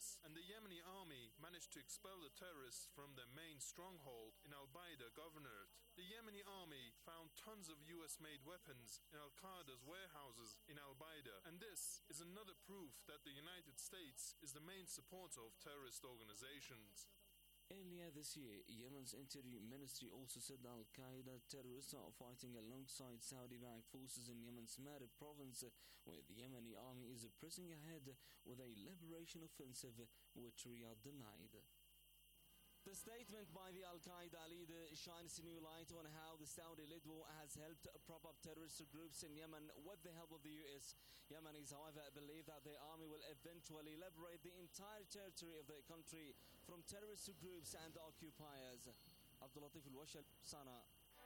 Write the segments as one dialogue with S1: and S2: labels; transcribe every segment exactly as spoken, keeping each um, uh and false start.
S1: this, and the Yemeni army managed to expel the terrorists from their main stronghold in Al-Baida Governorate. The Yemeni army found tons of U S-made weapons in Al-Qaeda's warehouses in Al-Baida, and this is another proof that the United States is the main supporter of terrorist organizations.
S2: Earlier this year, Yemen's Interior Ministry also said Al-Qaeda terrorists are fighting alongside Saudi-backed forces in Yemen's Marib province, where the Yemeni army is pressing ahead with a liberation offensive, which Riyadh denied. The statement by the Al-Qaeda leader shines a new light on how the Saudi-led war has helped prop up terrorist groups in Yemen with the help of the U S. Yemenis, however, believe that their army will eventually liberate the entire territory of their country from terrorist groups and occupiers. Abdul Latif Al-Washal, Sana.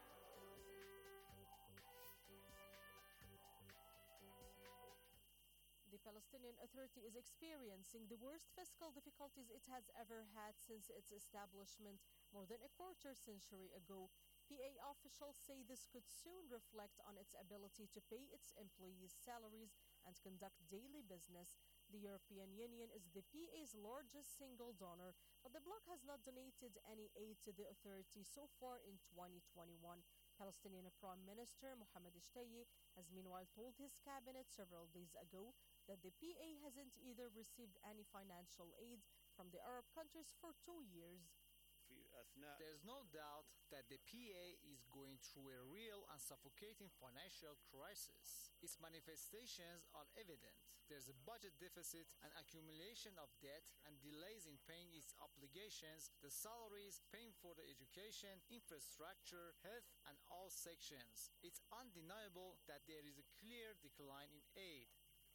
S3: The Palestinian Authority is experiencing the worst fiscal difficulties it has ever had since its establishment more than a quarter century ago. P A officials say this could soon reflect on its ability to pay its employees' salaries and conduct daily business. The European Union is the P A's largest single donor, but the bloc has not donated any aid to the authority so far in twenty twenty-one. Palestinian Prime Minister Mohammed Shtayyeh has meanwhile told his cabinet several days ago that the P A hasn't either received any financial aid from the Arab countries for two years.
S4: There's no doubt that the P A is going through a real and suffocating financial crisis. Its manifestations are evident. There's a budget deficit, an accumulation of debt, and delays in paying its obligations, the salaries, paying for the education, infrastructure, health, and all sections. It's undeniable that there is a clear decline in aid.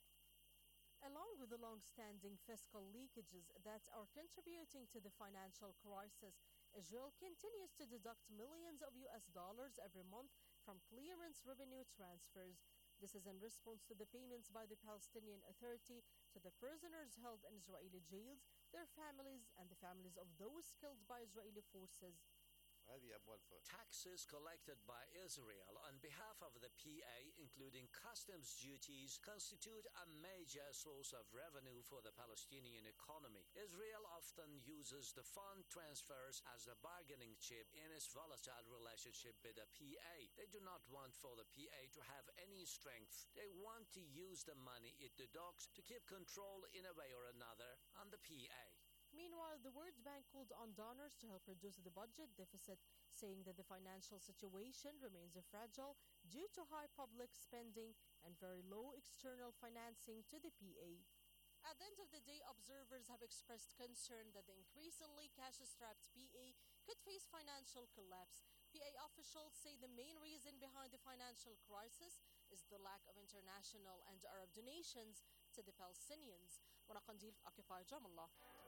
S3: Along with the long-standing fiscal leakages that are contributing to the financial crisis, Israel continues to deduct millions of U S dollars every month from clearance revenue transfers. This is in response to the payments by the Palestinian Authority to the prisoners held in Israeli jails, their families, and the families of those killed by Israeli forces.
S5: Taxes collected by Israel on behalf of the P A, including customs duties, constitute a major source of revenue for the Palestinian economy. Israel often uses the fund transfers as a bargaining chip in its volatile relationship with the P A. They do not want for the P A to have any strength. They want to use the money it deducts to keep control in a way or another on the P A.
S3: Meanwhile, the World Bank called on donors to help reduce the budget deficit, saying that the financial situation remains fragile due to high public spending and very low external financing to the P A. At the end of the day, observers have expressed concern that the increasingly cash-strapped P A could face financial collapse. P A officials say the main reason behind the financial crisis is the lack of international and Arab donations to the Palestinians. Mona Qandil, Occupy Jamallah.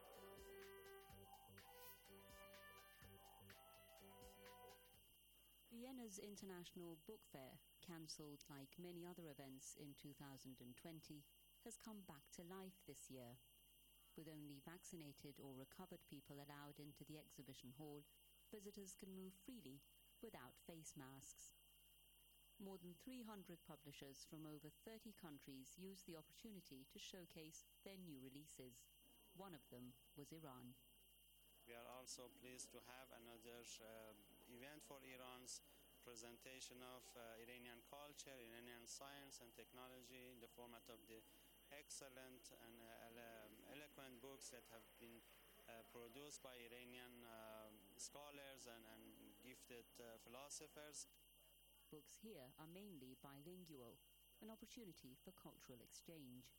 S6: Vienna's International Book Fair, cancelled like many other events in two thousand twenty, has come back to life this year. With only vaccinated or recovered people allowed into the exhibition hall, visitors can move freely without face masks. More than three hundred publishers from over thirty countries used the opportunity to showcase their new releases. One of them was Iran.
S7: We are also pleased to have another uh, event for Iran's presentation of uh, Iranian culture, Iranian science and technology in the format of the excellent and uh, eloquent books that have been uh, produced by Iranian uh, scholars and, and gifted uh, philosophers.
S6: Books here are mainly bilingual, an opportunity for cultural exchange.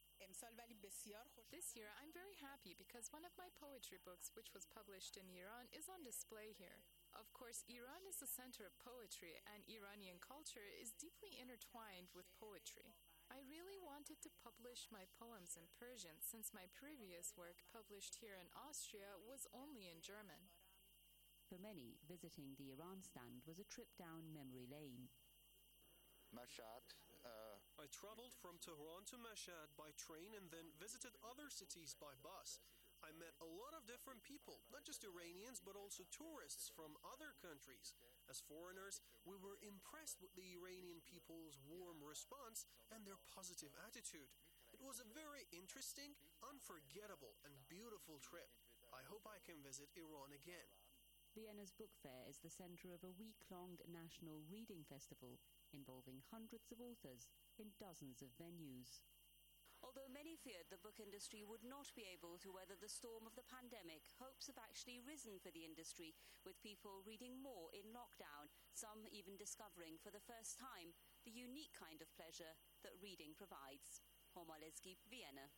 S8: This year, I'm very happy because one of my poetry books, which was published in Iran, is on display here. Of course, Iran is the center of poetry, and Iranian culture is deeply intertwined with poetry. I really wanted to publish my poems in Persian since my previous work, published here in Austria, was only in German.
S6: For many, visiting the Iran stand was a trip down memory lane.
S9: Mashhad. Uh,
S10: I traveled from Tehran to Mashhad by train and then visited other cities by bus. I met a lot of different people, not just Iranians, but also tourists from other countries. As foreigners, we were impressed with the Iranian people's warm response and their positive attitude. It was a very interesting, unforgettable, and beautiful beautiful trip. I hope I can visit Iran again.
S6: Vienna's book fair is the center of a week-long national reading festival involving hundreds of authors in dozens of venues.
S11: Although many feared the book industry would not be able to weather the storm of the pandemic, hopes have actually risen for the industry, with people reading more in lockdown, some even discovering for the first time the unique kind of pleasure that reading provides. Homa Lezgi, Vienna.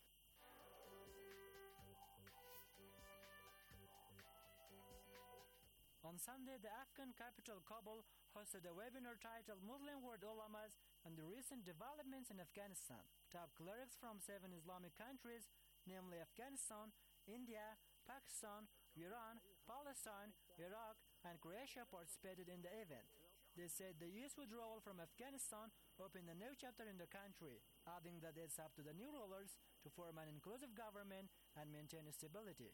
S12: On Sunday, the Afghan capital Kabul hosted a webinar titled Muslim World Ulamas and the Recent Developments in Afghanistan. Top clerics from seven Islamic countries, namely Afghanistan, India, Pakistan, Iran, Palestine, Iraq, and Croatia participated in the event. They said the U S withdrawal from Afghanistan opened a new chapter in the country, adding that it's up to the new rulers to form an inclusive government and maintain stability.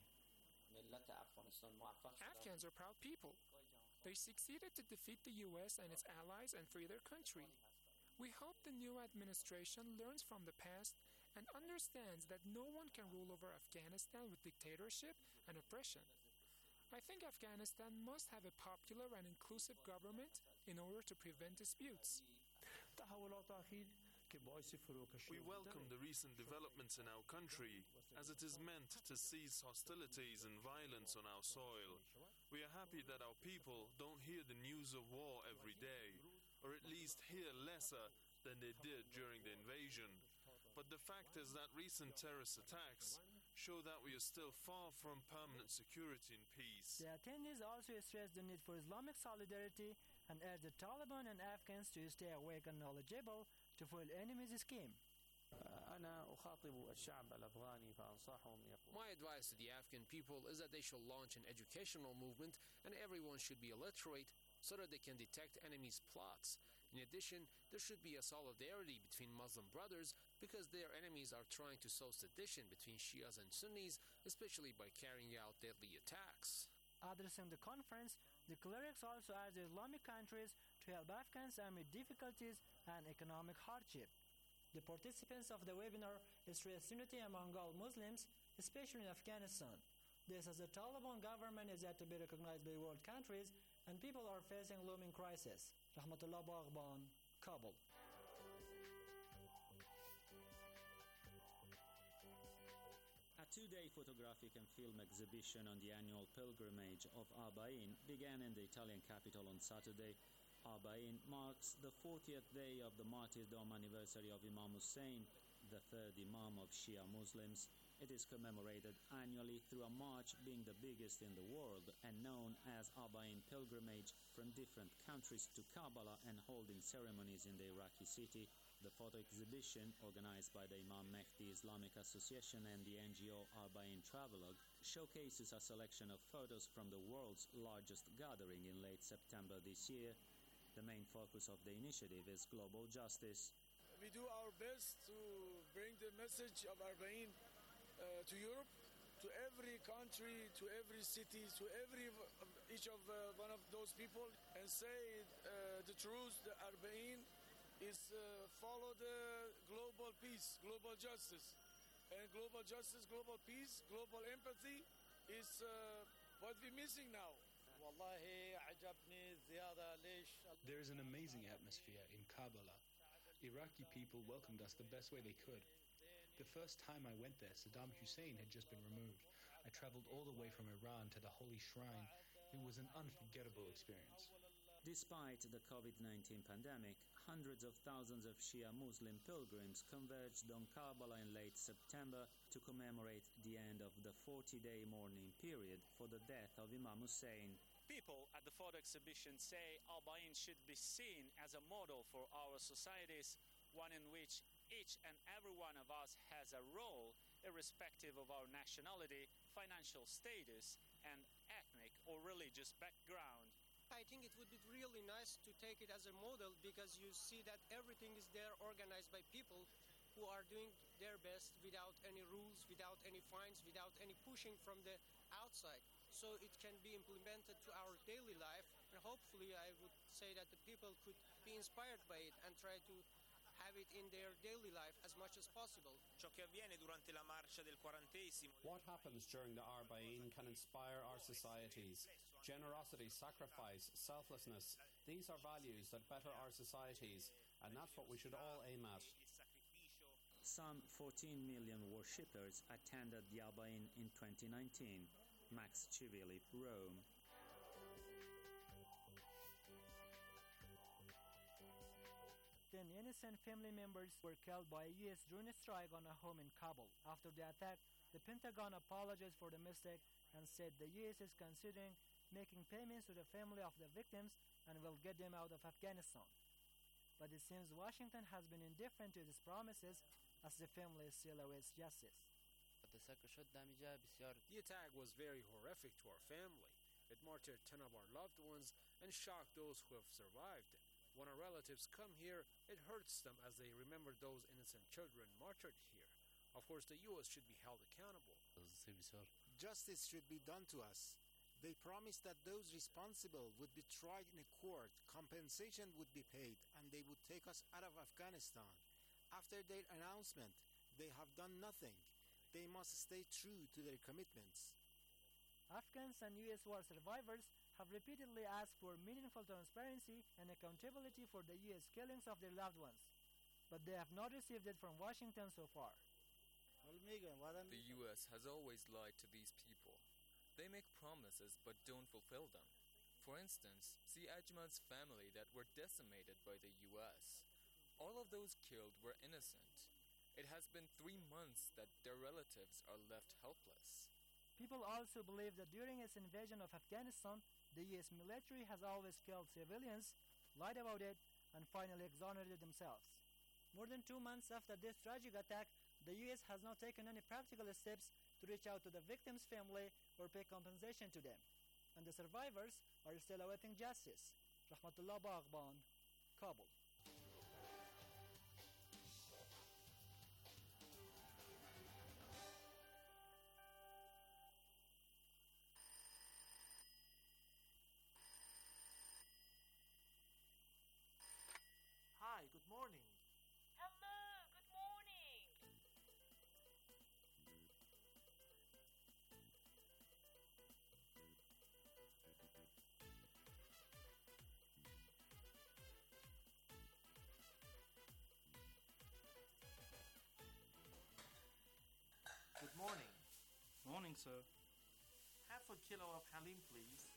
S13: Afghans are proud people. They succeeded to defeat the U S and its allies and free their country. We hope the new administration learns from the past and understands that no one can rule over Afghanistan with dictatorship and oppression. I think Afghanistan must have a popular and inclusive government in order to prevent disputes.
S1: We welcome the recent developments in our country, as it is meant to cease hostilities and violence on our soil. We are happy that our people don't hear the news of war every day, or at least hear lesser than they did during the invasion. But the fact is that recent terrorist attacks show that we are still far from permanent security and peace.
S12: The attendees also stressed the need for Islamic solidarity and urged the Taliban and Afghans to stay awake and knowledgeable to foil enemies' scheme.
S14: My advice to the Afghan people is that they should launch an educational movement and everyone should be illiterate so that they can detect enemies' plots. In addition, there should be a solidarity between Muslim brothers because their enemies are trying to sow sedition between Shias and Sunnis, especially by carrying out deadly attacks.
S12: Addressing the conference, the clerics also urged Islamic countries to help Afghans amid difficulties and economic hardship. The participants of the webinar stressed unity among all Muslims, especially in Afghanistan. This as the Taliban government is yet to be recognized by world countries and people are facing looming crisis. Rahmatullah Baghban, Kabul.
S15: A two-day photographic and film exhibition on the annual pilgrimage of Arba'in began in the Italian capital on Saturday. Arba'in marks the fortieth day of the martyrdom anniversary of Imam Hussein, the third Imam of Shia Muslims. It is commemorated annually through a march being the biggest in the world and known as Arba'in pilgrimage from different countries to Karbala and holding ceremonies in the Iraqi city. The photo exhibition, organized by the Imam Mehdi Islamic Association and the N G O Arba'in Travelogue, showcases a selection of photos from the world's largest gathering in late September this year. The main focus of the initiative is global justice.
S16: We do our best to bring the message of Arba'in uh, to Europe, to every country, to every city, to every each of uh, one of those people, and say uh, the truth. The Arba'in is uh, follow the global peace, global justice, and global justice, global peace, global empathy is uh, what we're missing now.
S17: There is an amazing atmosphere in Karbala. Iraqi people welcomed us the best way they could. The first time I went there, Saddam Hussein had just been removed. I traveled all the way from Iran to the holy shrine. It was an unforgettable experience.
S15: Despite the COVID nineteen pandemic, hundreds of thousands of Shia Muslim pilgrims converged on Karbala in late September to commemorate the end of the forty-day mourning period for the death of Imam Hussein.
S18: People at the photo exhibition say Arba'in should be seen as a model for our societies, one in which each and every one of us has a role, irrespective of our nationality, financial status, and ethnic or religious background.
S19: I think it would be really nice to take it as a model because you see that everything is there organized by people who are doing their best without any rules, without any fines, without any pushing from the outside. So it can be implemented to our daily life, and hopefully I would say that the people could be inspired by it and try to have it in their daily life as much as possible.
S20: Ciò che avviene durante la marcia del quarantesimo.
S21: What happens during the Arba'in can inspire our societies. Generosity, sacrifice, selflessness, these are values that better our societies, and that's what we should all aim at.
S15: Some fourteen million worshippers attended the Arba'in in twenty nineteen. Max Civilli, Rome.
S12: Ten innocent family members were killed by a U S drone strike on a home in Kabul. After the attack, the Pentagon apologized for the mistake and said the U S is considering making payments to the family of the victims and will get them out of Afghanistan. But it seems Washington has been indifferent to these promises as the family still awaits justice.
S14: The attack was very horrific to our family. It martyred ten of our loved ones and shocked those who have survived. When our relatives come here, it hurts them as they remember those innocent children martyred here. Of course, the U S should be held accountable.
S22: Justice should be done to us. They promised that those responsible would be tried in a court, compensation would be paid, and they would take us out of Afghanistan. After their announcement, they have done nothing. They must stay true to their commitments.
S12: Afghans and U S war survivors have repeatedly asked for meaningful transparency and accountability for the U S killings of their loved ones, but they have not received it from Washington so far.
S23: The U S has always lied to these people. They make promises but don't fulfill them. For instance, see Ajman's family that were decimated by the U S. All of those killed were innocent. It has been three months that their relatives are left helpless.
S12: People also believe that during its invasion of Afghanistan, the U S military has always killed civilians, lied about it, and finally exonerated themselves. More than two months after this tragic attack, the U S has not taken any practical steps to reach out to the victims' family or pay compensation to them. And the survivors are still awaiting justice. Rahmatullah Baghban, Kabul.
S24: Hi, good morning.
S25: Hello, good morning.
S24: Good morning.
S26: Morning, sir.
S24: Half a kilo of halim, please.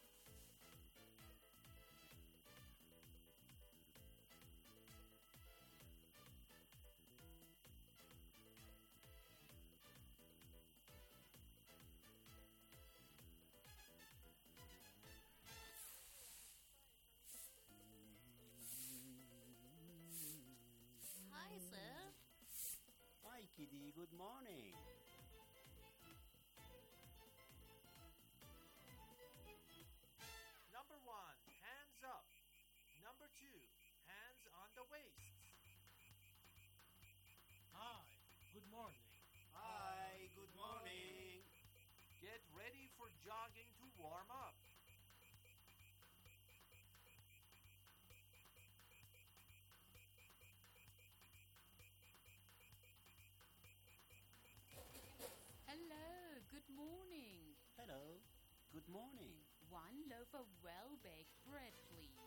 S27: Hi, sir.
S28: Hi, Kitty. Good morning.
S24: Number one, hands up. Number two, hands on the waist. Hi, good morning.
S28: Hi, good morning.
S24: Get ready for jogging to warm up.
S27: Hello, good morning.
S28: Hello, good morning.
S27: One loaf of well-baked bread, please.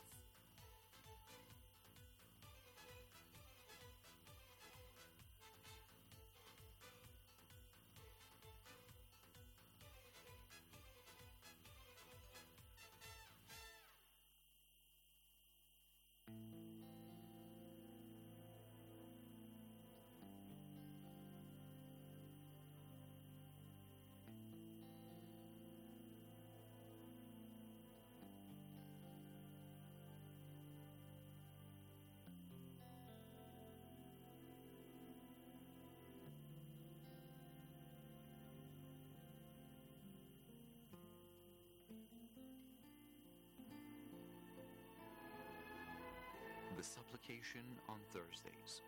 S29: The Supplication on Thursdays.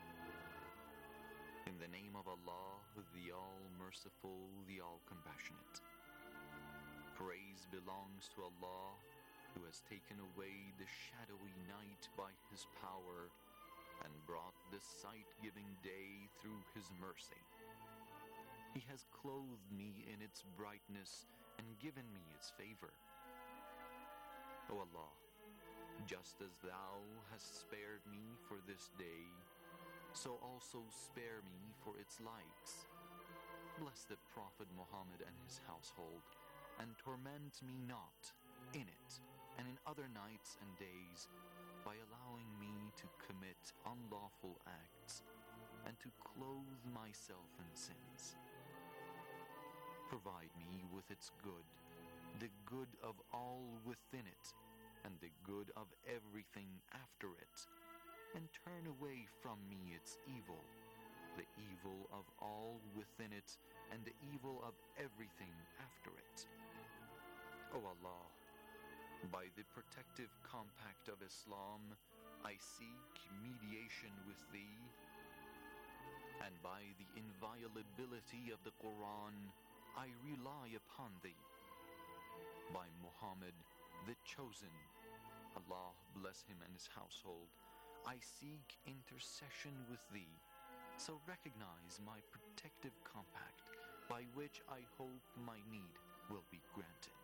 S29: In the name of Allah, the All-Merciful, the All-Compassionate. Praise belongs to Allah, who has taken away the shadowy night by His power and brought the sight-giving day through his mercy. He has clothed me in its brightness and given me its favor. O Allah, just as thou hast spared me for this day, so also spare me for its likes. Bless the Prophet Muhammad and his household, and torment me not in it and in other nights and days by allowing me to commit unlawful acts and to clothe myself in sins. Provide me with its good, the good of all within it, and the good of everything after it, and turn away from me its evil, the evil of all within it, and the evil of everything after it. O Allah, by the protective compact of Islam, I seek mediation with Thee, and by the inviolability of the Quran, I rely upon Thee. By Muhammad, the Chosen, Allah bless him and his household, I seek intercession with Thee, so recognize my protective compact, by which I hope my need will be granted.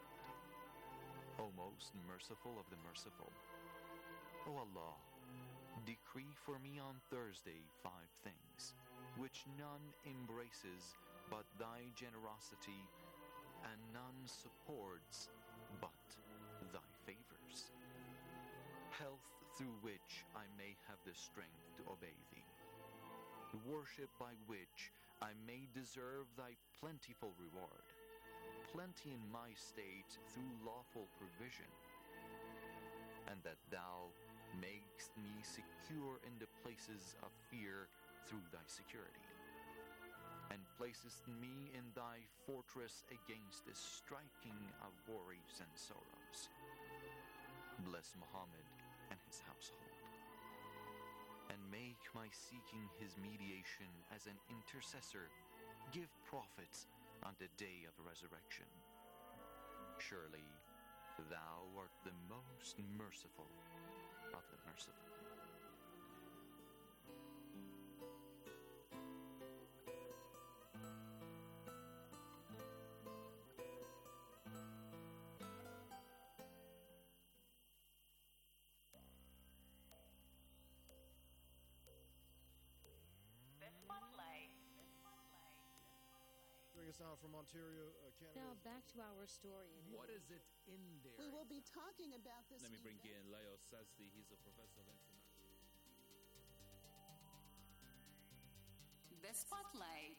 S29: O most merciful of the merciful, O Allah, decree for me on Thursday five things, which none embraces but Thy generosity, and none supports but Thy favors. Health through which I may have the strength to obey Thee. Worship by which I may deserve Thy plentiful reward. Plenty in my state through lawful provision. And that Thou makest me secure in the places of fear through Thy security, and placest me in Thy fortress against the striking of worries and sorrows. Bless Muhammad and his household, and make my seeking his mediation as an intercessor give profit on the day of resurrection. Surely Thou art the most merciful of the merciful.
S2: Us now from Ontario, uh, Canada.
S3: Now back to our story.
S4: What is it in there?
S5: We will be talking about this.
S4: Let me bring
S5: event.
S4: in Leo Sazdi. He's a professor of international.
S27: The Spotlight.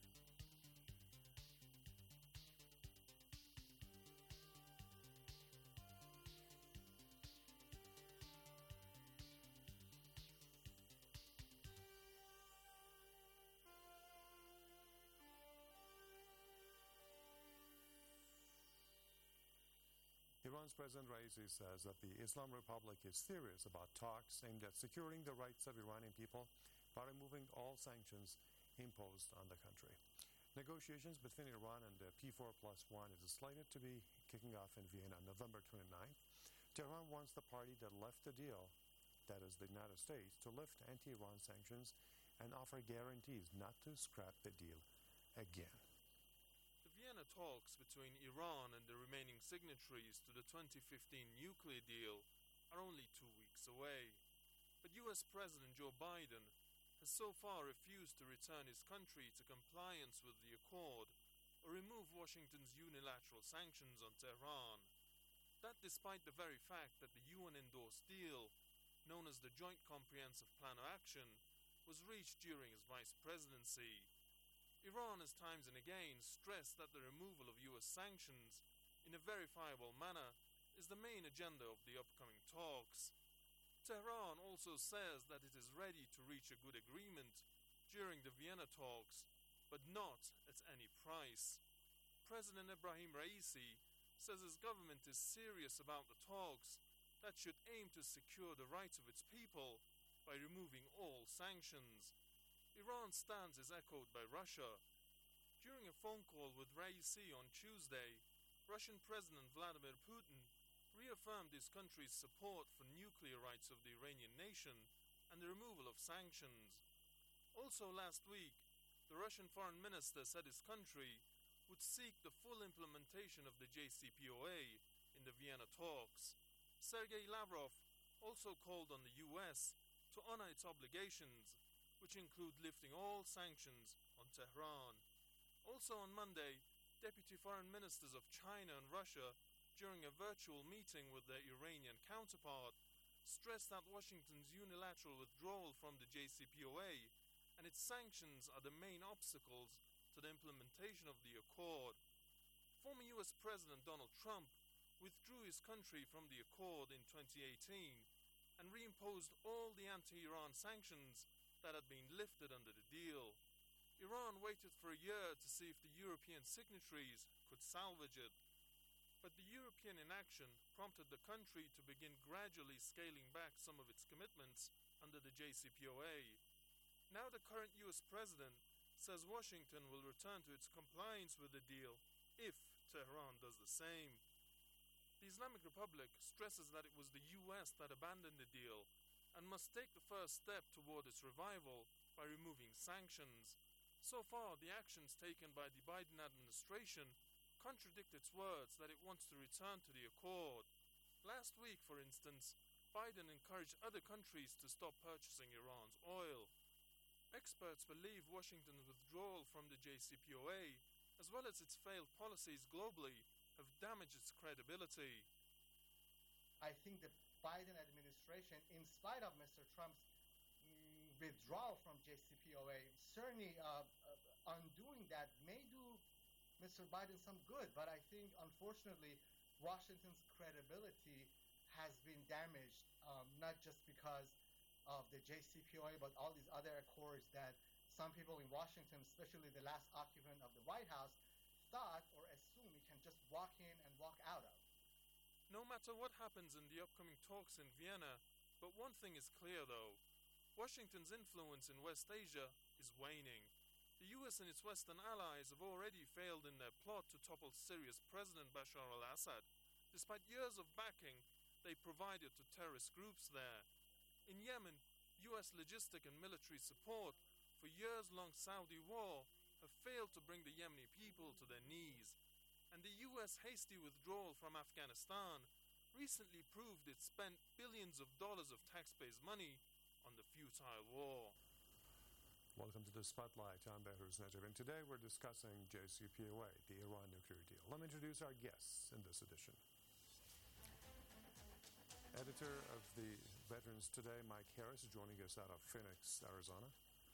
S7: Iran's President Raisi says that the Islam Republic is serious about talks aimed at securing the rights of Iranian people by removing all sanctions imposed on the country. Negotiations between Iran and the P four plus one is slated to be kicking off in Vienna on November twenty-ninth. Tehran wants the party that left the deal, that is the United States, to lift anti-Iran sanctions and offer guarantees not to scrap the deal again.
S1: Vienna talks between Iran and the remaining signatories to the twenty fifteen nuclear deal are only two weeks away. But U S President Joe Biden has so far refused to return his country to compliance with the accord or remove Washington's unilateral sanctions on Tehran. That despite the very fact that the U N-endorsed deal, known as the Joint Comprehensive Plan of Action, was reached during his vice presidency. Iran has times and again stressed that the removal of U S sanctions in a verifiable manner is the main agenda of the upcoming talks. Tehran also says that it is ready to reach a good agreement during the Vienna talks, but not at any price. President Ebrahim Raisi says his government is serious about the talks that should aim to secure the rights of its people by removing all sanctions. Iran's stance is echoed by Russia. During a phone call with Raisi on Tuesday, Russian President Vladimir Putin reaffirmed his country's support for nuclear rights of the Iranian nation and the removal of sanctions. Also last week, the Russian foreign minister said his country would seek the full implementation of the J C P O A in the Vienna talks. Sergei Lavrov also called on the U S to honor its obligations, which include lifting all sanctions on Tehran. Also on Monday, deputy foreign ministers of China and Russia, during a virtual meeting with their Iranian counterpart, stressed that Washington's unilateral withdrawal from the J C P O A and its sanctions are the main obstacles to the implementation of the accord. Former U S President Donald Trump withdrew his country from the accord in twenty eighteen and reimposed all the anti-Iran sanctions that had been lifted under the deal. Iran waited for a year to see if the European signatories could salvage it. But the European inaction prompted the country to begin gradually scaling back some of its commitments under the J C P O A. Now the current U S president says Washington will return to its compliance with the deal if Tehran does the same. The Islamic Republic stresses that it was the U S that abandoned the deal and must take the first step toward its revival by removing sanctions. So far, the actions taken by the Biden administration contradict its words that it wants to return to the accord. Last week, for instance, Biden encouraged other countries to stop purchasing Iran's oil. Experts believe Washington's withdrawal from the J C P O A, as well as its failed policies globally, have damaged its credibility.
S3: I think the Biden administration, in spite of Mister Trump's mm, withdrawal from J C P O A, certainly uh, uh, undoing that may do Mister Biden some good, but I think, unfortunately, Washington's credibility has been damaged, um, not just because of the J C P O A, but all these other accords that some people in Washington, especially the last occupant of the White House, thought or assumed he can just walk in and walk out of.
S1: No matter what happens in the upcoming talks in Vienna, but one thing is clear though, Washington's influence in West Asia is waning. The U S and its Western allies have already failed in their plot to topple Syria's President Bashar al-Assad, despite years of backing they provided to terrorist groups there. In Yemen, U S logistic and military support for years-long Saudi war have failed to bring the Yemeni people to their knees, and the U S hasty withdrawal from Afghanistan recently proved it spent billions of dollars of taxpayers' money on the futile war.
S7: Welcome to the Spotlight. I'm Behruz Najib, and today we're discussing J C P O A, the Iran nuclear deal. Let me introduce our guests in this edition. Editor of the Veterans Today, Mike Harris, joining us out of Phoenix, Arizona.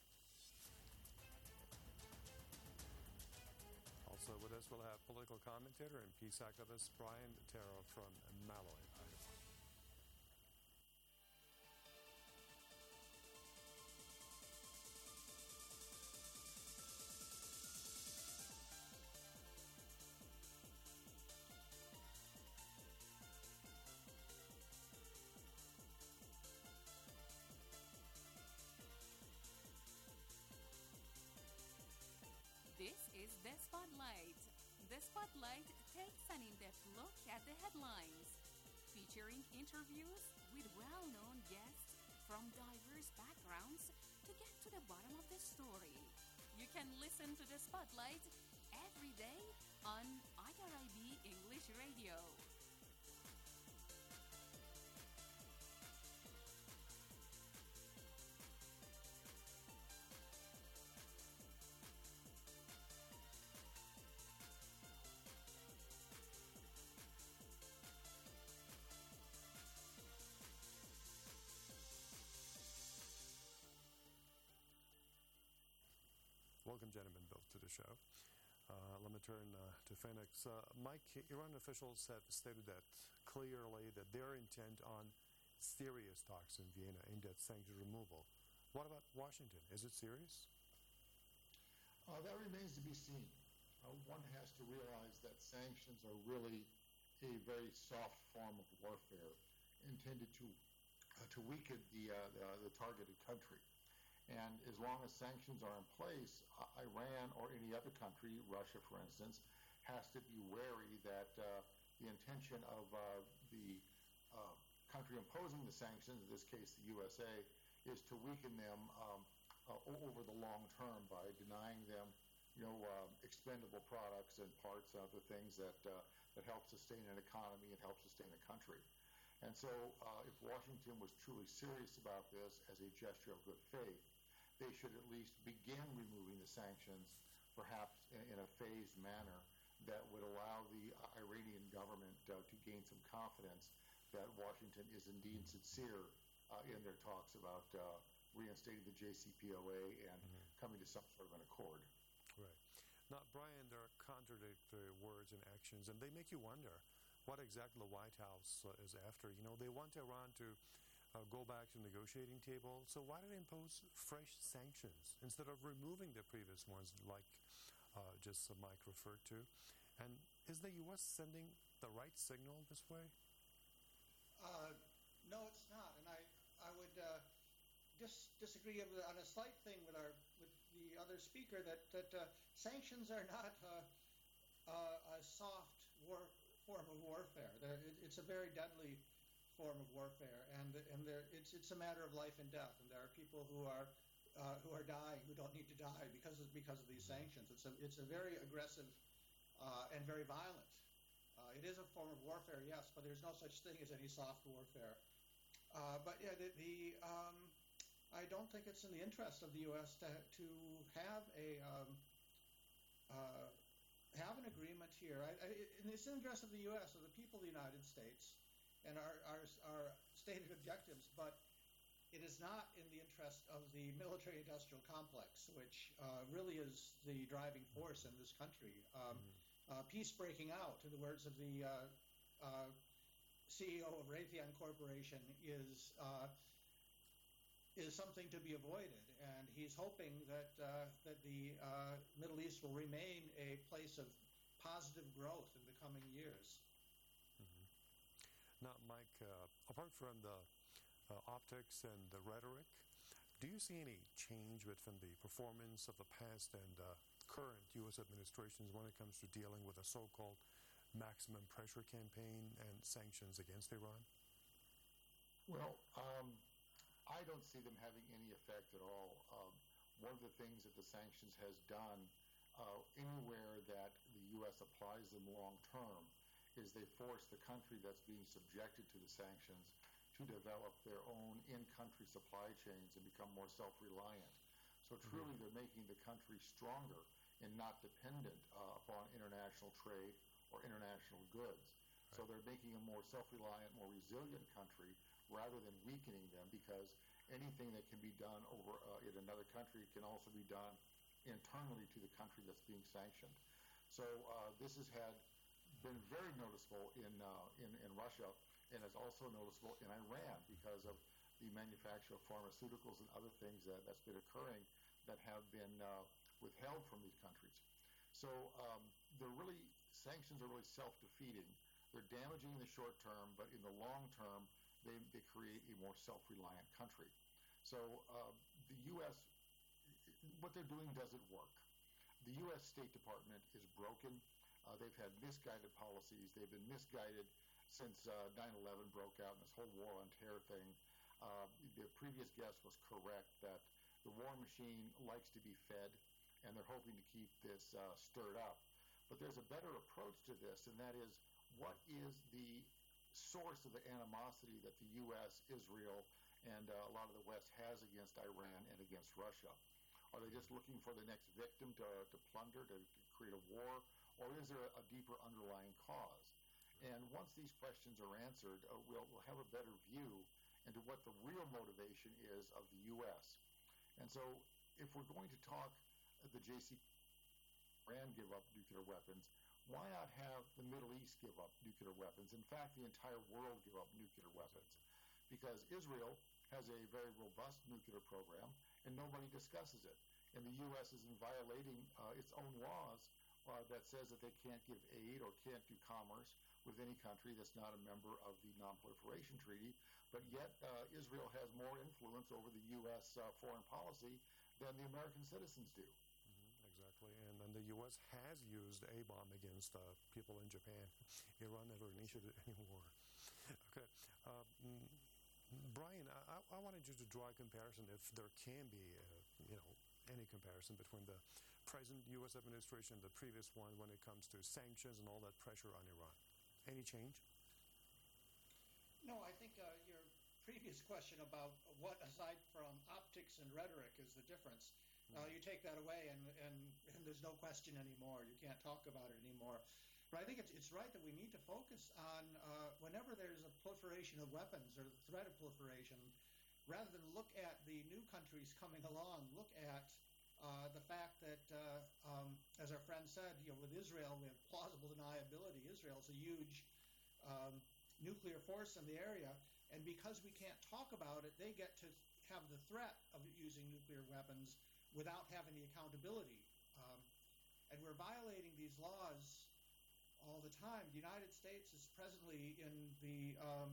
S7: Also with us, we'll have political commentator and peace activist Brian Terrell from Malloy, Iowa.
S27: This is The Spotlight. The Spotlight takes an in-depth look at the headlines, featuring interviews with well-known guests from diverse backgrounds to get to the bottom of the story. You can listen to The Spotlight every day on I R I B English Radio.
S7: Welcome, gentlemen, both to the show. Uh, let me turn uh, to Phoenix. Uh, Mike, Iran officials have stated that clearly that their intent on serious talks in Vienna aimed at sanction removal. What about Washington? Is it serious?
S5: Uh, that remains to be seen. Uh, one has to realize that sanctions are really a very soft form of warfare intended to uh, to weaken the, uh, the the targeted country. And as long as sanctions are in place, uh, Iran or any other country, Russia for instance, has to be wary that uh, the intention of uh, the uh, country imposing the sanctions, in this case the U S A, is to weaken them um, uh, over the long term by denying them, you know, uh, expendable products and parts and other things that uh, that help sustain an economy and help sustain a country. And so uh, if Washington was truly serious about this as a gesture of good faith, they should at least begin removing the sanctions, perhaps in, in a phased manner that would allow the uh, Iranian government uh, to gain some confidence that Washington is indeed sincere uh, in their talks about uh, reinstating the J C P O A and mm-hmm. coming to some sort of an accord.
S7: Right. Now, Brian, there are contradictory words and actions, and they make you wonder what exactly the White House uh, is after. You know, they want Iran to uh, go back to the negotiating table, so why did they impose fresh sanctions instead of removing the previous ones, like uh, just uh, Mike referred to? And is the U S sending the right signal this way?
S3: Uh, no, it's not, and I I would uh, dis- disagree on a slight thing with our with the other speaker that that uh, sanctions are not uh, uh, a soft war, form of warfare. It, it's a very deadly form of warfare, and and there, it's it's a matter of life and death. And there are people who are uh, who are dying who don't need to die because of because of these sanctions. It's a it's a very aggressive uh, and very violent. Uh, it is a form of warfare, yes, but there's no such thing as any soft warfare. Uh, but yeah, the, the um, I don't think it's in the interest of the U S to to have a um, uh, have an agreement here. I, I, it's in the interest of the U S, of the people of the United States, and our our, our stated objectives. But it is not in the interest of the military-industrial complex, which uh, really is the driving force in this country. Um, mm-hmm. Uh, peace breaking out, in the words of the uh, uh, C E O of Raytheon Corporation, is uh, is something to be avoided, and he's hoping that uh, that the uh, Middle East will remain a place of positive growth in the coming years.
S7: Mm-hmm. Now, Mike, uh, apart from the uh, optics and the rhetoric, do you see any change within the performance of the past and uh, current U S administrations when it comes to dealing with a so-called maximum pressure campaign and sanctions against Iran?
S5: Well, um, I don't see them having any effect at all. Um, one of the things that the sanctions has done uh, anywhere that the U S applies them long-term is they force the country that's being subjected to the sanctions to develop their own in-country supply chains and become more self-reliant. So truly mm-hmm. they're making the country stronger and not dependent uh, upon international trade or international goods. Right. So they're making a more self-reliant, more resilient country rather than weakening them, because anything that can be done over uh, in another country can also be done internally to the country that's being sanctioned. So uh, this has had been very noticeable in, uh, in, in Russia, and is also noticeable in Iran because of the manufacture of pharmaceuticals and other things that, that's been occurring that have been uh, withheld from these countries. So um, they're really, sanctions are really self-defeating. They're damaging in the short term, but in the long term, they, they create a more self-reliant country. So uh, the U S, what they're doing doesn't work. The U S State Department is broken. Uh, they've had misguided policies. They've been misguided since uh, nine eleven broke out and this whole war on terror thing. Uh, the previous guest was correct that the war machine likes to be fed, and they're hoping to keep this uh, stirred up. But there's a better approach to this, and that is, what is the source of the animosity that the U S, Israel, and uh, a lot of the West has against Iran and against Russia? Are they just looking for the next victim to, to plunder, to, to create a war, or is there a deeper underlying cause? And once these questions are answered, uh, we'll, we'll have a better view into what the real motivation is of the U S. And so if we're going to talk uh, the J C P O A, Iran give up nuclear weapons, why not have the Middle East give up nuclear weapons? In fact, the entire world give up nuclear weapons. Because Israel has a very robust nuclear program, and nobody discusses it. And the U S is in violating uh, its own laws uh, that says that they can't give aid or can't do commerce with any country that's not a member of the Non-Proliferation Treaty, but yet uh, Israel has more influence over the U S uh, foreign policy than the American citizens do.
S7: Mm-hmm, exactly, and then the U S has used A bomb against uh, people in Japan. Iran never initiated any war. Okay, uh, Brian, I, I wanted you to draw a comparison, if there can be, uh, you know, any comparison between the present U S administration and the previous one when it comes to sanctions and all that pressure on Iran. Any change?
S6: No, I think uh, your previous question about what, aside from optics and rhetoric, is the difference. Uh, you take that away, and, and, and there's no question anymore. You can't talk about it anymore. But I think it's, it's right that we need to focus on uh, whenever there's a proliferation of weapons or the threat of proliferation, rather than look at the new countries coming along, look at uh, the fact that, uh, um, as our friend said, you know, with Israel, we have plausible deniability. Israel's a huge um, nuclear force in the area, and because we can't talk about it, they get to have the threat of using nuclear weapons without having the accountability. Um, and we're violating these laws all the time. The United States is presently in the um,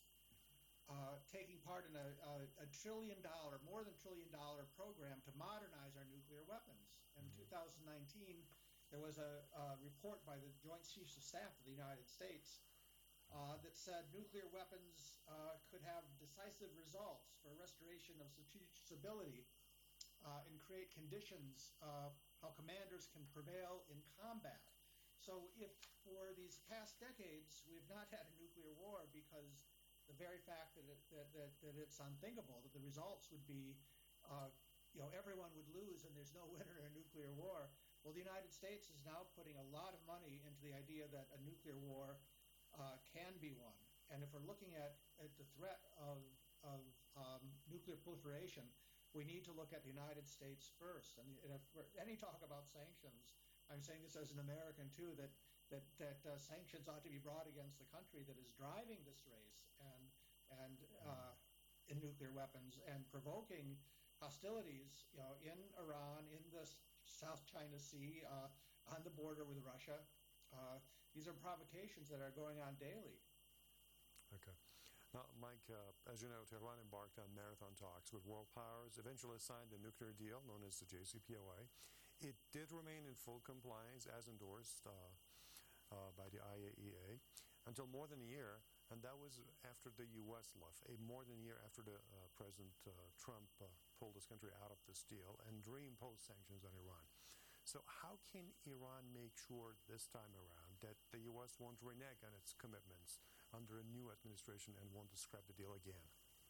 S6: uh, taking part in a, a, a trillion dollar, more than trillion dollar program to modernize our nuclear weapons. In mm-hmm. two thousand nineteen, there was a, a report by the Joint Chiefs of Staff of the United States uh, that said nuclear weapons uh, could have decisive results for restoration of strategic stability uh, and create conditions uh, how commanders can prevail in combat. So if for these past decades we've not had a nuclear war because the very fact that, it, that, that, that it's unthinkable, that the results would be, uh, you know, everyone would lose and there's no winner in a nuclear war, well, the United States is now putting a lot of money into the idea that a nuclear war uh, can be won. And if we're looking at, at the threat of, of um, nuclear proliferation, we need to look at the United States first. And, and if we're, any talk about sanctions, I'm saying this as an American too, that that that uh, sanctions ought to be brought against the country that is driving this race and and uh, in nuclear weapons and provoking hostilities, you know, in Iran, in the South China Sea, uh, on the border with Russia. Uh, these are provocations that are going on daily.
S7: Okay. Now, Mike, uh, as you know, Tehran embarked on marathon talks with world powers, eventually signed a nuclear deal known as the J C P O A. It did remain in full compliance as endorsed uh, uh, by the I A E A until more than a year, and that was after the U S left, a more than a year after the uh, President uh, Trump uh, pulled this country out of this deal and reimposed sanctions on Iran. So how can Iran make sure this time around that the U S won't renege on its commitments under a new administration and won't scrap the deal again?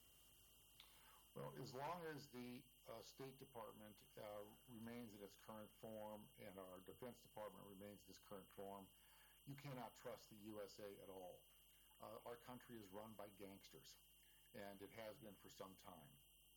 S5: Well, as long as the uh, State Department uh, remains in its current form and our Defense Department remains in its current form, you cannot trust the U S A at all. Uh, our country is run by gangsters, and it has been for some time.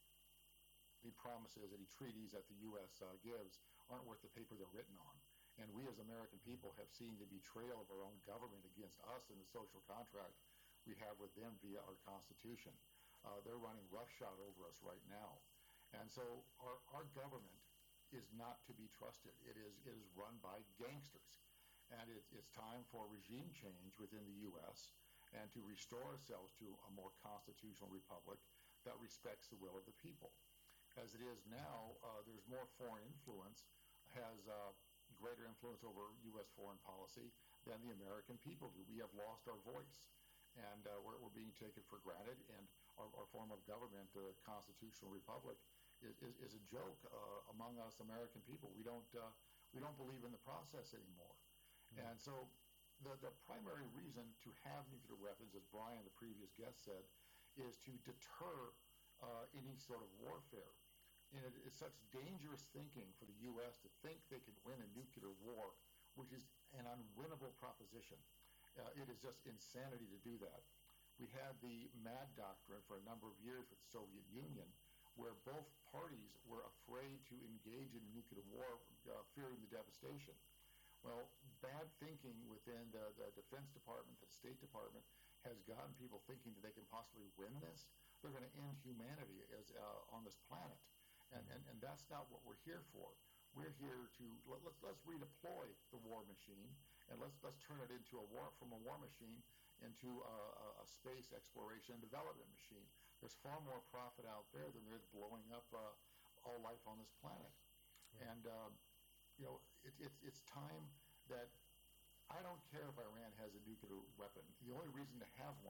S5: The promises, any treaties that the U S uh, gives aren't worth the paper they're written on. And we as American people have seen the betrayal of our own government against us in the social contract we have with them via our Constitution. Uh, they're running roughshod over us right now. And so our, our government is not to be trusted. It is, it is run by gangsters. And it, it's time for regime change within the U S and to restore ourselves to a more constitutional republic that respects the will of the people. As it is now, uh, there's more foreign influence, has uh, greater influence over U S foreign policy than the American people do. We have lost our voice, and uh, we're, we're being taken for granted, and our, our form of government, the uh, constitutional republic, is, is, is a joke uh, among us American people. We don't, uh, we don't believe in the process anymore. Mm-hmm. And so the, the primary reason to have nuclear weapons, as Brian, the previous guest, said, is to deter uh, any sort of warfare. And it is such dangerous thinking for the U S to think they can win a nuclear war, which is an unwinnable proposition. Uh, it is just insanity to do that. We had the MAD doctrine for a number of years with the Soviet Union, where both parties were afraid to engage in a nuclear war, uh, fearing the devastation. Well, bad thinking within the, the Defense Department, the State Department, has gotten people thinking that they can possibly win this. They're going to end humanity as uh, on this planet. And, and, and that's not what we're here for. We're here to, let, let's, let's redeploy the war machine, and let's, let's turn it into a war, from a war machine into a, a, a space exploration and development machine. There's far more profit out there than there's blowing up uh, all life on this planet. Right. And, um, you know, it, it, it's time that, I don't care if Iran has a nuclear weapon. The only reason to have one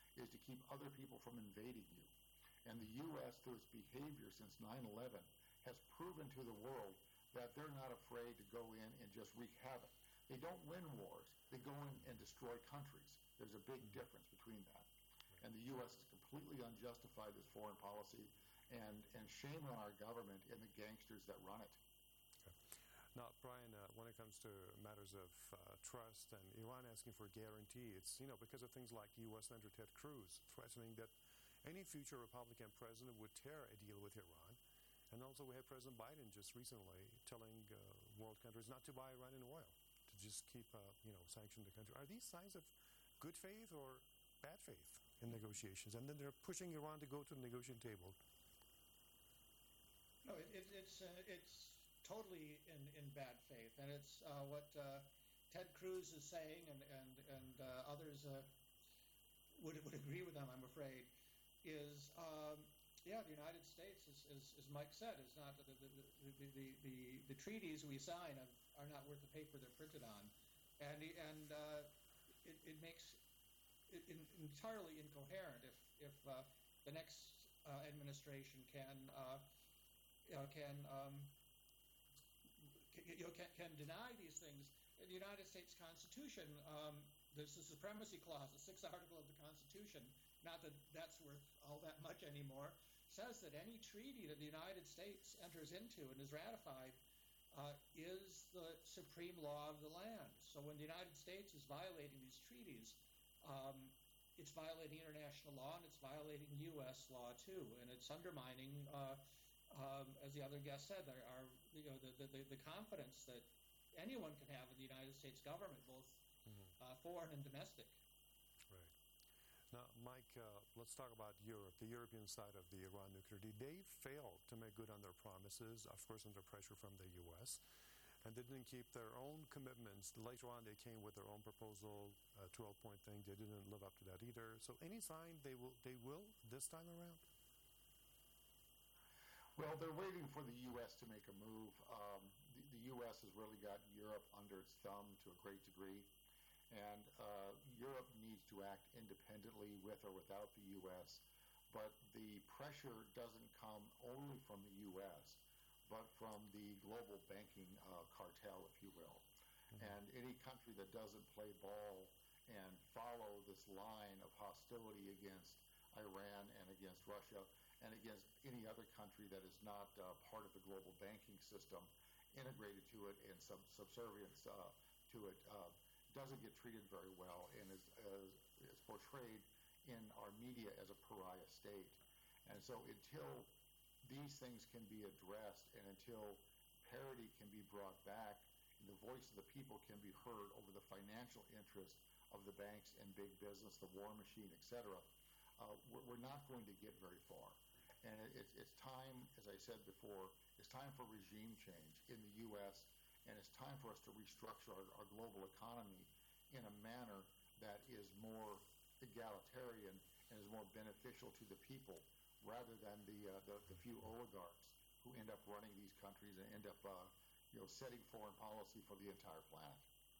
S5: is to keep other people from invading you. And the U S, through its behavior since nine eleven, has proven to the world that they're not afraid to go in and just wreak havoc. They don't win wars. They go in and destroy countries. There's a big difference between that. And the U S has completely unjustified this foreign policy, and, and shame on our government and the gangsters that run it.
S7: Okay. Now, Brian, uh, when it comes to matters of uh, trust and Iran asking for a guarantee, it's, you know, because of things like U S Senator Ted Cruz threatening that any future Republican president would tear a deal with Iran. And also we had President Biden just recently telling uh, world countries not to buy Iranian oil, to just keep, uh, you know, sanction the country. Are these signs of good faith or bad faith in negotiations? And then they're pushing Iran to go to the negotiating table.
S6: No, it, it, it's uh, it's totally in, in bad faith, and it's uh, what uh, Ted Cruz is saying, and and and uh, others uh, would would agree with them, I'm afraid. Is um, yeah, the United States, is, is, as Mike said, is not the the, the, the, the, the treaties we sign have, are not worth the paper they're printed on, and and uh, it, it makes it in, entirely incoherent if if uh, the next uh, administration can uh, you know, can um, can, you know, can, can deny these things. In the United States Constitution, um, there's the supremacy clause, the sixth article of the Constitution. Not that that's worth all that much anymore, says that any treaty that the United States enters into and is ratified uh, is the supreme law of the land. So when the United States is violating these treaties, um, it's violating international law, and it's violating U S law too, and it's undermining, uh, um, as the other guest said, there are you know the, the the confidence that anyone can have in the United States government, both mm-hmm. uh, foreign and domestic.
S7: Right. Now, Mike, uh, let's talk about Europe, the European side of the Iran nuclear deal. They failed to make good on their promises, of course, under pressure from the U S, and they didn't keep their own commitments. Later on, they came with their own proposal, a twelve-point thing. They didn't live up to that either. So any sign they will, they will this time around?
S5: Well, they're waiting for the U S to make a move. Um, the, the U S has really got Europe under its thumb to a great degree. And uh, Europe needs to act independently with or without the U S. But the pressure doesn't come only from the U S, but from the global banking uh, cartel, if you will. Mm-hmm. And any country that doesn't play ball and follow this line of hostility against Iran and against Russia and against any other country that is not uh, part of the global banking system, integrated to it and sub- subservience uh, to it, uh, doesn't get treated very well and is, is, is portrayed in our media as a pariah state. And so until these things can be addressed and until parity can be brought back and the voice of the people can be heard over the financial interest of the banks and big business, the war machine, et cetera, uh, we're, we're not going to get very far. And it, it's, it's time, as I said before, it's time for regime change in the U S, and it's time for us to restructure our, our global economy in a manner that is more egalitarian and is more beneficial to the people rather than the, uh, the, the few oligarchs who end up running these countries and end up uh, you know, setting foreign policy for the entire planet.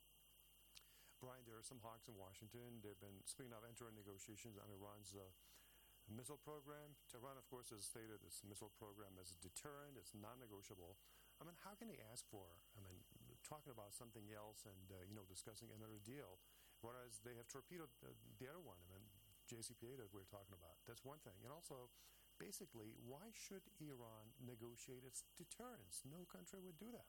S7: Brian, there are some hawks in Washington. They've been, speaking of entering negotiations on Iran's uh, missile program. Tehran, of course, has stated this missile program as a deterrent. It's non-negotiable. I mean, how can they ask for, I mean, talking about something else and, uh, you know, discussing another deal, whereas they have torpedoed uh, the other one, I mean, J C P O A that we're talking about. That's one thing. And also, basically, why should Iran negotiate its deterrence? No country would do that.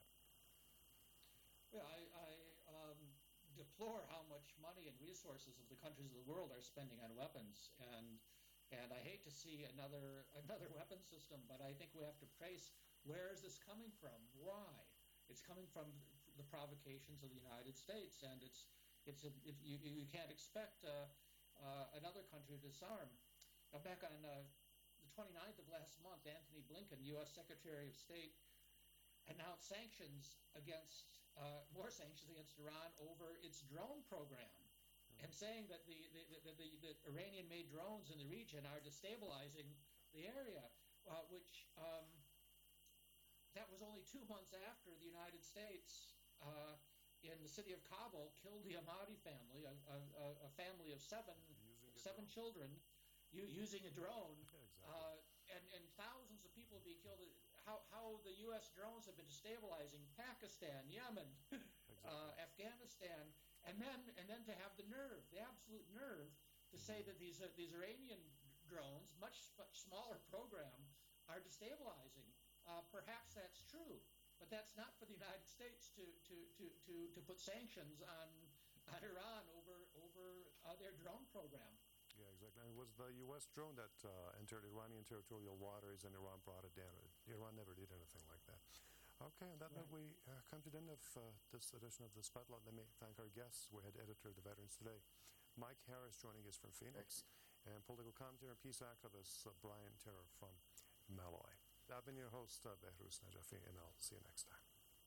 S6: Well, I, I um, deplore how much money and resources of the countries of the world are spending on weapons, and and I hate to see another another weapon system, but I think we have to trace where is this coming from? Why? It's coming from the provocations of the United States, and it's it's a, it, you you can't expect uh, uh, another country to disarm. Now, back on uh, the twenty-ninth of last month, Anthony Blinken, U S Secretary of State, announced sanctions against uh, more sanctions against Iran over its drone program, mm-hmm. and saying that the the, the, the the Iranian-made drones in the region are destabilizing the area, uh, which. Um, That was only two months after the United States, uh, in the city of Kabul, killed the Ahmadi family, a, a, a family of seven seven children u- using a drone,
S7: exactly.
S6: uh, and, and thousands of people being killed. How, how the U S drones have been destabilizing Pakistan, Yemen,
S7: exactly.
S6: uh, Afghanistan, and then and then to have the nerve, the absolute nerve, to mm-hmm. say that these uh, these Iranian drones, much much smaller program, are destabilizing. Uh, perhaps that's true, but that's not for the United States to to to to, to put sanctions on on Iran over over uh, their drone program.
S7: Yeah, exactly. And it was the U S drone that uh, entered Iranian territorial waters, and Iran brought it down. Iran never did anything like that. Okay, on that
S6: right.
S7: note, we uh, come to the end of uh, this edition of the Spotlight. Let me thank our guests. We had editor of the Veterans Today, Mike Harris, joining us from Phoenix, and political commentator and peace activist uh, Brian Terror from Malloy. I've been your host, uh, Behruz Najafi, and I'll see you next time.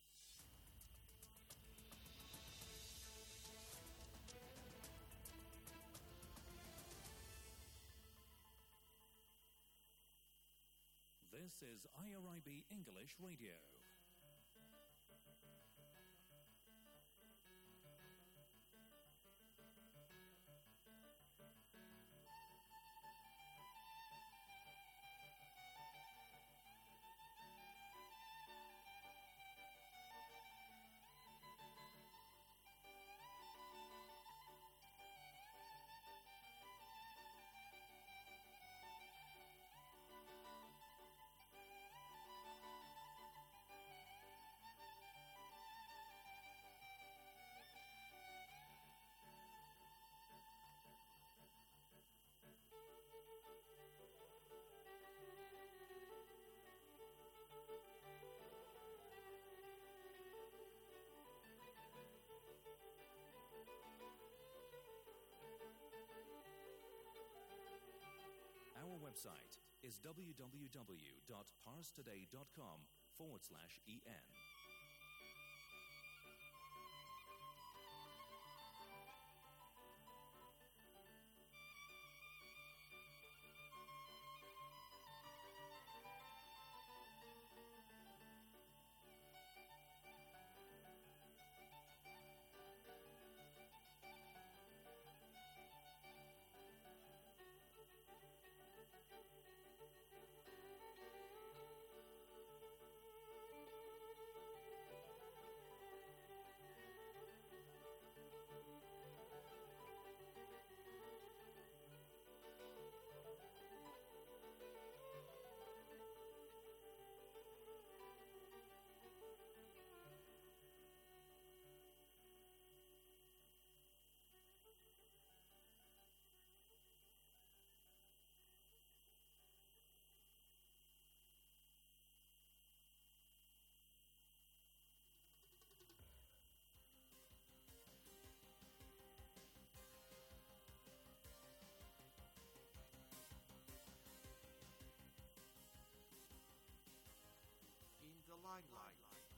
S8: This is I R I B English Radio. Our website is www.parstoday.com forward slash en.
S9: Limelight.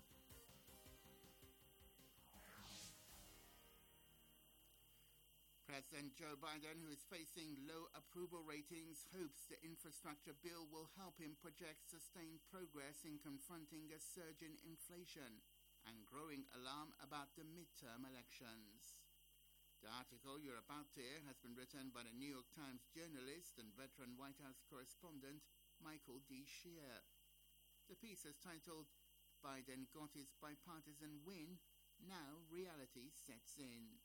S10: President Joe Biden, who is facing low approval ratings, hopes the infrastructure bill will help him project sustained progress in confronting a surge in inflation and growing alarm about the midterm elections. The article you're about to hear has been written by the New York Times journalist and veteran White House correspondent Michael D. Shear. The piece is titled, "Biden Got His Bipartisan Win, Now Reality Sets In."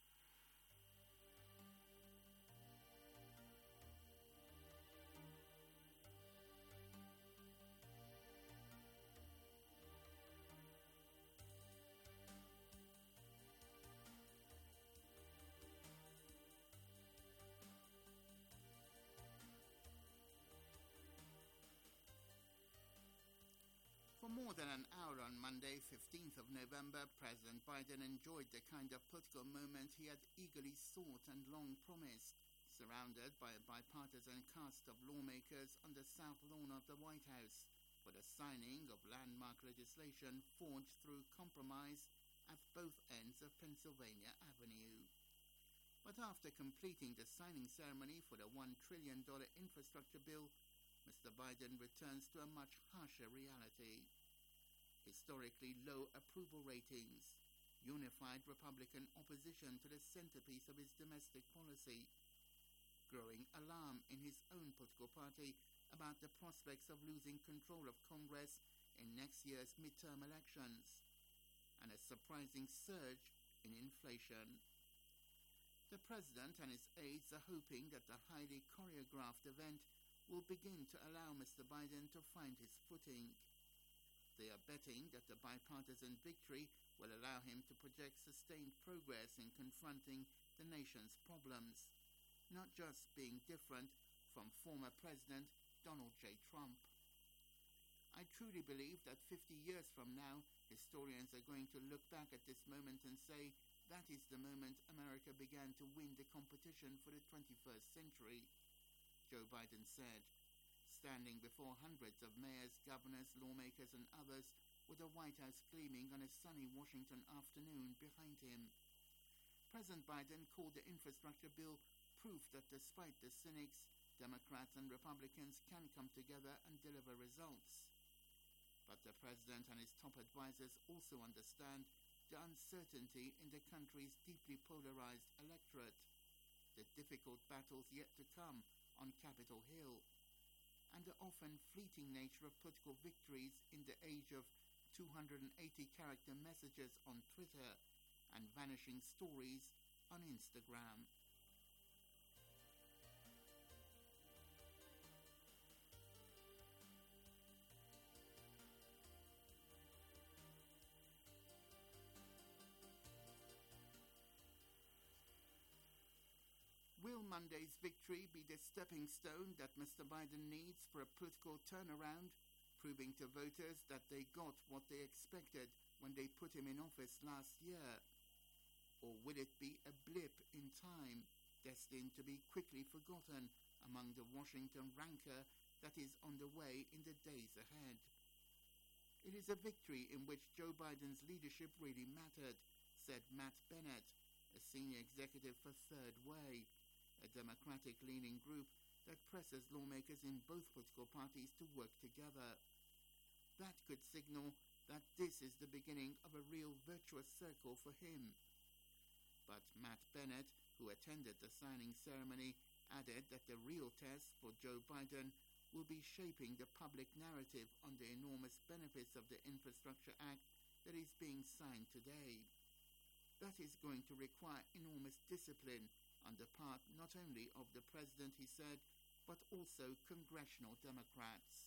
S10: For more than an hour on Monday, fifteenth of November, President Biden enjoyed the kind of political moment he had eagerly sought and long promised, surrounded by a bipartisan cast of lawmakers on the South Lawn of the White House for the signing of landmark legislation forged through compromise at both ends of Pennsylvania Avenue. But after completing the signing ceremony for the one trillion dollars infrastructure bill, Mister Biden returns to a much harsher reality. Historically low approval ratings, unified Republican opposition to the centerpiece of his domestic policy, growing alarm in his own political party about the prospects of losing control of Congress in next year's midterm elections, and a surprising surge in inflation. The president and his aides are hoping that the highly choreographed event will begin to allow Mister Biden to find his footing. They are betting that the bipartisan victory will allow him to project sustained progress in confronting the nation's problems, not just being different from former President Donald J. Trump. I truly believe that fifty years from now, historians are going to look back at this moment and say, that is the moment America began to win the competition for the twenty-first century, Joe Biden said, standing before hundreds of mayors, governors, lawmakers, and others with the White House gleaming on a sunny Washington afternoon behind him. President Biden called the infrastructure bill proof that despite the cynics, Democrats and Republicans can come together and deliver results. But the president and his top advisors also understand the uncertainty in the country's deeply polarized electorate, the difficult battles yet to come on Capitol Hill, and the often fleeting nature of political victories in the age of two hundred eighty character messages on Twitter and vanishing stories on Instagram. Will Monday's victory be the stepping stone that Mister Biden needs for a political turnaround, proving to voters that they got what they expected when they put him in office last year? Or will it be a blip in time, destined to be quickly forgotten among the Washington rancor that is on the way in the days ahead? It is a victory in which Joe Biden's leadership really mattered, said Matt Bennett, a senior executive for Third Way, a Democratic-leaning group that presses lawmakers in both political parties to work together. That could signal that this is the beginning of a real virtuous circle for him. But Matt Bennett, who attended the signing ceremony, added that the real test for Joe Biden will be shaping the public narrative on the enormous benefits of the Infrastructure Act that is being signed today. That is going to require enormous discipline on the part not only of the president, he said, but also congressional Democrats.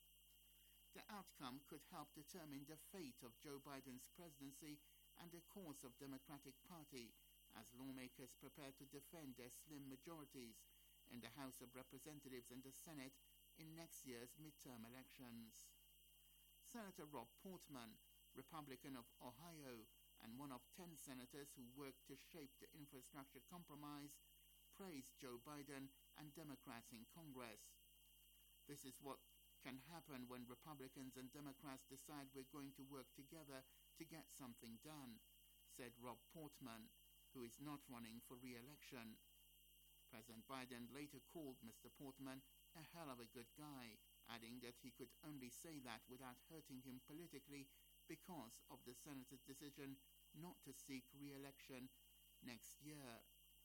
S10: The outcome could help determine the fate of Joe Biden's presidency and the course of Democratic Party as lawmakers prepare to defend their slim majorities in the House of Representatives and the Senate in next year's midterm elections. Senator Rob Portman, Republican of Ohio, and one of ten senators who worked to shape the infrastructure compromise, praised Joe Biden and Democrats in Congress. This is what can happen when Republicans and Democrats decide we're going to work together to get something done, said Rob Portman, who is not running for re-election. President Biden later called Mister Portman a hell of a good guy, adding that he could only say that without hurting him politically because of the Senate's decision not to seek re-election next year.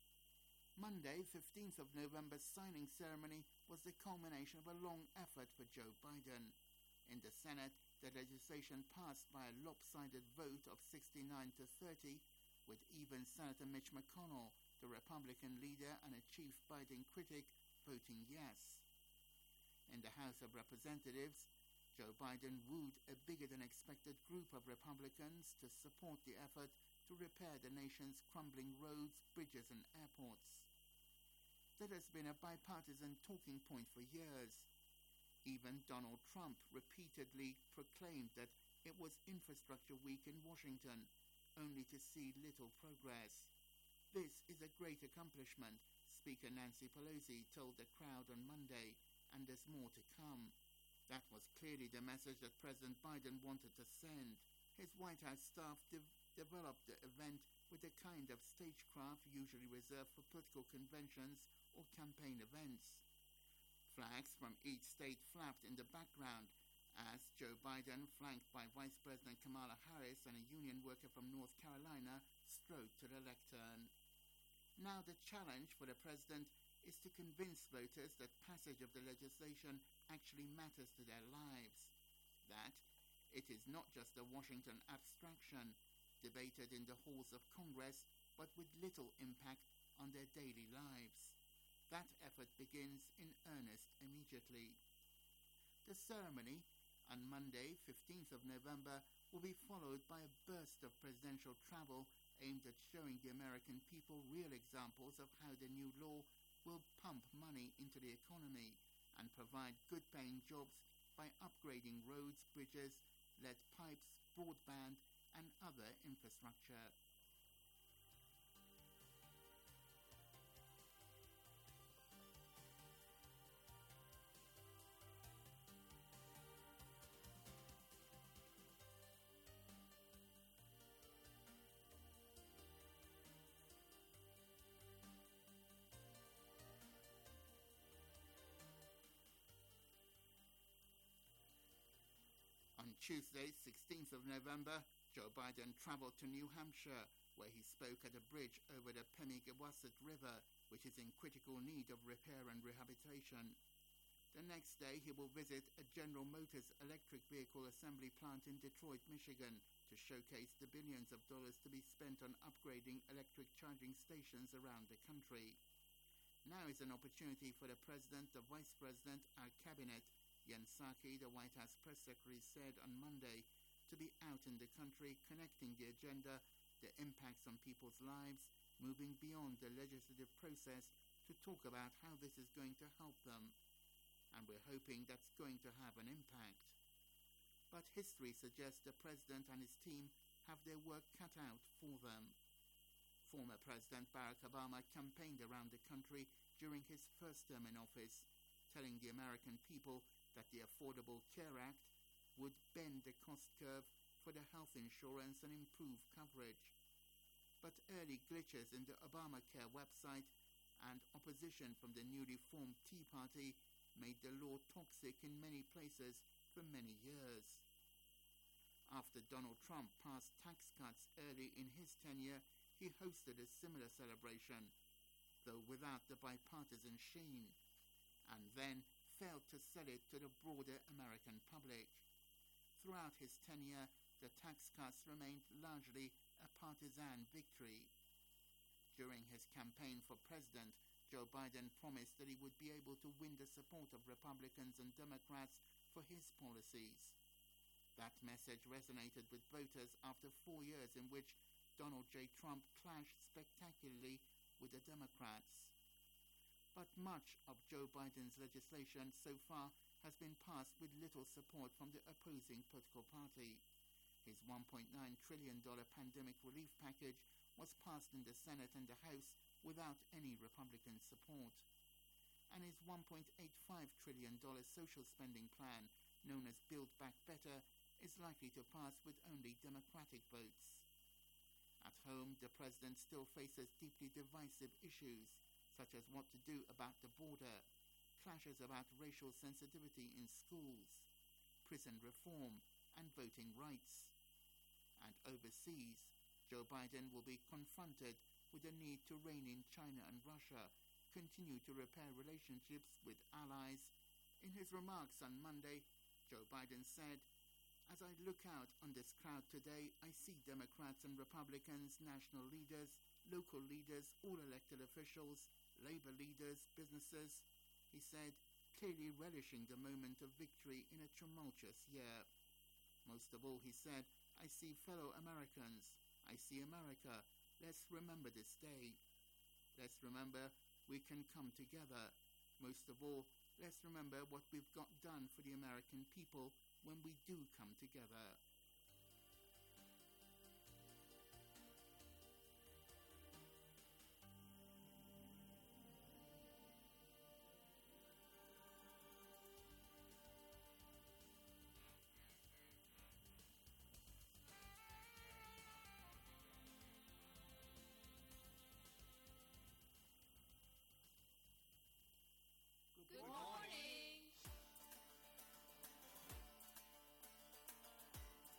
S10: Monday, fifteenth of November's signing ceremony was the culmination of a long effort for Joe Biden. In the Senate, the legislation passed by a lopsided vote of sixty-nine to thirty, with even Senator Mitch McConnell, the Republican leader and a chief Biden critic, voting yes. In the House of Representatives, Joe Biden wooed a bigger-than-expected group of Republicans to support the effort to repair the nation's crumbling roads, bridges, and airports. That has been a bipartisan talking point for years. Even Donald Trump repeatedly proclaimed that it was Infrastructure Week in Washington, only to see little progress. This is a great accomplishment, Speaker Nancy Pelosi told the crowd on Monday, and there's more to come. That was clearly the message that President Biden wanted to send. His White House staff de- developed the event with the kind of stagecraft usually reserved for political conventions or campaign events. Flags from each state flapped in the background as Joe Biden, flanked by Vice President Kamala Harris and a union worker from North Carolina, strode to the lectern. Now the challenge for the president is to convince voters that passage of the legislation actually matters to their lives, that it is not just a Washington abstraction debated in the halls of Congress but with little impact on their daily lives. That effort begins in earnest immediately. The ceremony on Monday, fifteenth of November, will be followed by a burst of presidential travel aimed at showing the American people real examples of how the new law will pump money into the economy and provide good-paying jobs by upgrading roads, bridges, lead pipes, broadband, and other infrastructure. On Tuesday, sixteenth of November, Joe Biden traveled to New Hampshire, where he spoke at a bridge over the Pemigewasset River, which is in critical need of repair and rehabilitation. The next day, he will visit a General Motors electric vehicle assembly plant in Detroit, Michigan, to showcase the billions of dollars to be spent on upgrading electric charging stations around the country. Now is an opportunity for the President, the Vice President, our Cabinet, Jen Psaki, the White House press secretary, said on Monday, to be out in the country connecting the agenda, the impacts on people's lives, moving beyond the legislative process to talk about how this is going to help them. And we're hoping that's going to have an impact. But history suggests the President and his team have their work cut out for them. Former President Barack Obama campaigned around the country during his first term in office, telling the American people that the Affordable Care Act would bend the cost curve for the health insurance and improve coverage. But early glitches in the Obamacare website and opposition from the newly formed Tea Party made the law toxic in many places for many years. After Donald Trump passed tax cuts early in his tenure, he hosted a similar celebration, though without the bipartisan sheen, and then failed to sell it to the broader American public. Throughout his tenure, the tax cuts remained largely a partisan victory. During his campaign for president, Joe Biden promised that he would be able to win the support of Republicans and Democrats for his policies. That message resonated with voters after four years in which Donald J. Trump clashed spectacularly with the Democrats. But much of Joe Biden's legislation so far has been passed with little support from the opposing political party. His one point nine trillion dollars pandemic relief package was passed in the Senate and the House without any Republican support. And his one point eight five trillion dollars social spending plan, known as Build Back Better, is likely to pass with only Democratic votes. At home, the president still faces deeply divisive issues, such as what to do about the border, clashes about racial sensitivity in schools, prison reform, and voting rights. And overseas, Joe Biden will be confronted with the need to rein in China and Russia, continue to repair relationships with allies. In his remarks on Monday, Joe Biden said, "As I look out on this crowd today, I see Democrats and Republicans, national leaders, local leaders, all elected officials, labor leaders, businesses," he said, clearly relishing the moment of victory in a tumultuous year. Most of all, he said, "I see fellow Americans. I see America. Let's remember this day. Let's remember we can come together. Most of all, let's remember what we've got done for the American people when we do come together."
S27: Good morning.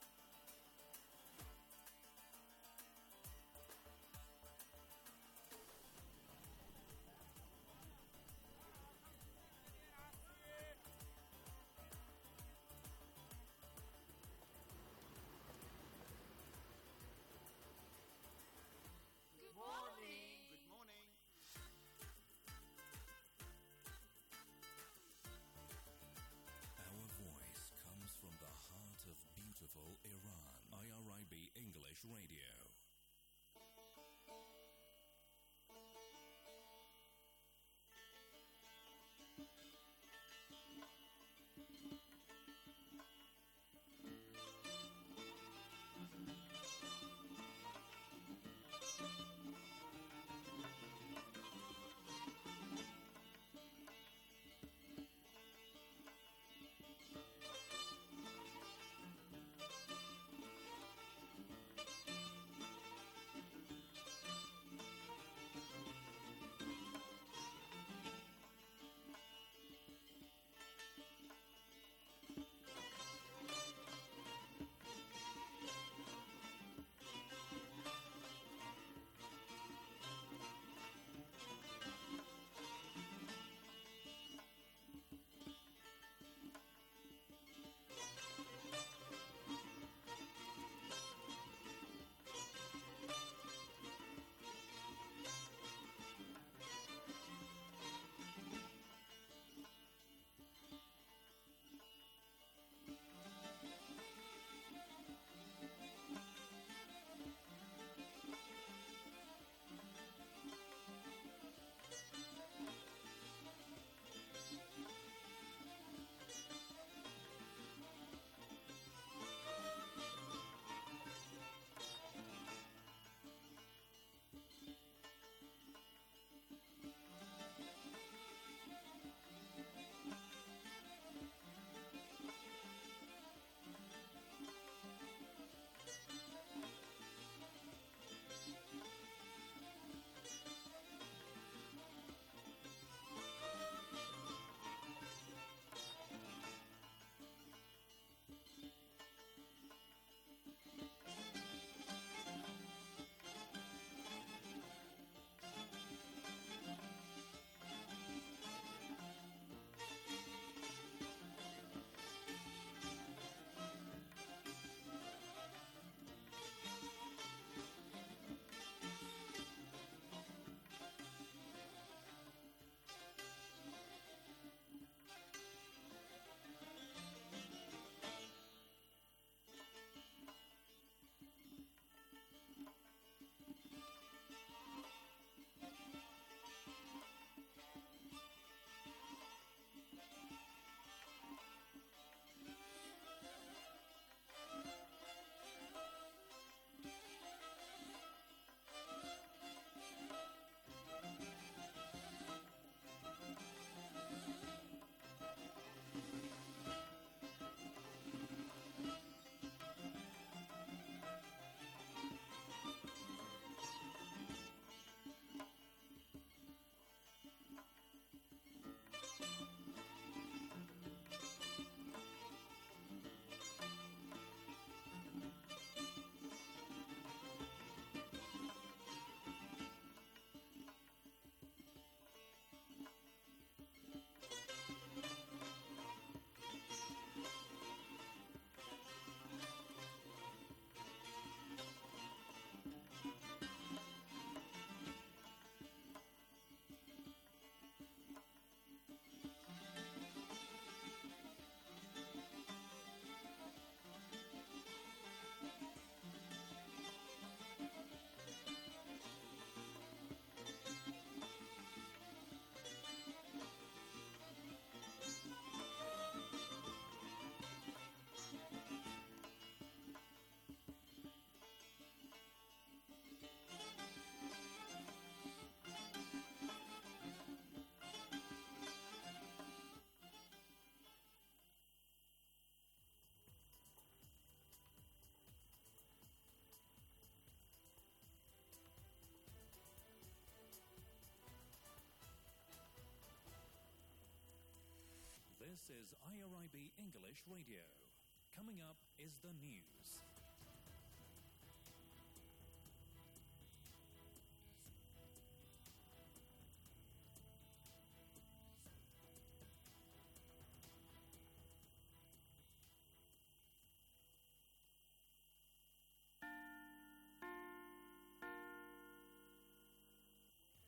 S8: This is I R I B English Radio. Coming up is the news.